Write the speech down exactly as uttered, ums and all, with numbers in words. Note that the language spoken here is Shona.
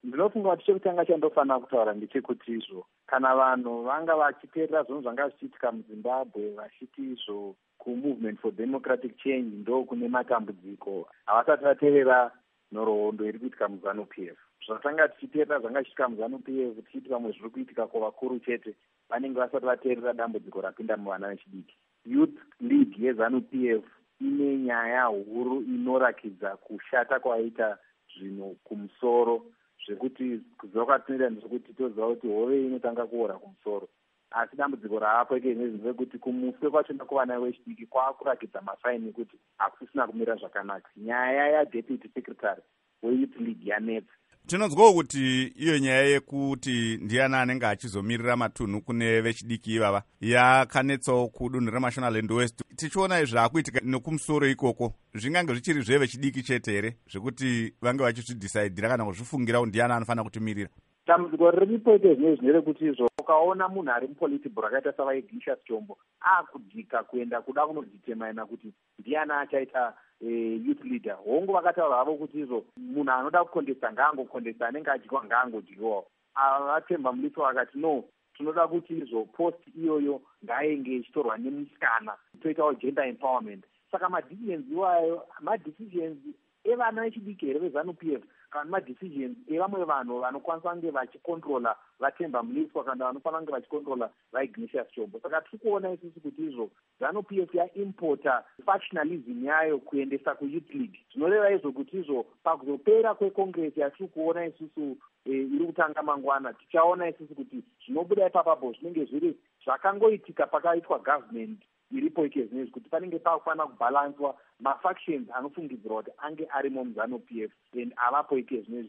ndinofunga kuti chekutanga chandofanira kutaura ndechekuti izvo kana vanhu vanga vachiteerera zvinhu zvanga zvichiitika muzimbabwe vachiti izvo kumovement for democratic change ndo kune matambudziko havasati vateerera nhoroondo iri kuitika muzanu P F. Zvatanga tichiteerera zvanga zvichiitika muzanu P F tichiti pamwe zviri kuitika kuvakuru chete vanenge vasati vateerera dambudziko rapinda muvana vechidiki. Youth League yezanu P F ine nyaya huru inorakidza kushata kwaita zvinhu kumusoro zvekuti kuziva kwatinoita ndezvekuti toziva kuti hove inotanga kuora kumusoro, asi dambudziko raapo ikezvinezvi ndezvekuti kumuswe kwachona kuvana vechidiki kwaakurakidza masaini ekuti hakusisina kumira zvakanaka. Nyaya yaDeputy Secretary weYouth League yanetsa. Tinonzwawo kuti iyo nyaya yekuti ndiani anenge achizomirira matunhu kune vechidiki ivava yakanetsawo kudunhu reMashonaland West. Tichiona zvaakuitika nekumusoro ikoko zvingange zvichiri zvevechidiki chete here zvekuti vange vachizvidhisaidhira kana kuzvifungira kuti ndiani anofanira kutimirira? Dambudziko riripo ikezvinezvi nerekuti izvo ukaona munhu ari mupolitibhuro akaita savaIgnatius Chombo akudhika kuenda kuda kunodhitemaina kuti ndiani achaita E, youth leader hongu vakataura havo kuti izvo munhu anoda kukondesa ngaangokondesa anenge adyiwa ngaangodyiwawo. Avatemba Mlitwa vakati no, tinoda kuti izvo post iyoyo ngaenge ichitorwa nemusikana toitawo gender empowerment. Saka madecisions iwayo madecisions evana vechidiki here vezanu P F kana madecisions evamwe vanhu vanokwanisa kunge vachikontrola vatemba Mlitwa kana vanofanira kunge vachikontrola vaIgnatius Chombo. Saka tiri kuona isusu kuti izvo zanu P F yaimporta factionalism yayo kuendesa kuYouth League. Zvinoreva izvo kuti izvo pakuzopera kweCongress yatiri kuona isusu e, iri kutanga mangwana tichaona isusu kuti zvinobuda ipapapo zvinenge zviri zvakangoitika pakaitwa government iripo ikezvinezvi kuti panenge pakufanira kubhalanswa mafactions anofungidzirwa kuti ange arimo muzanu P F and avapo ikezvinezvi.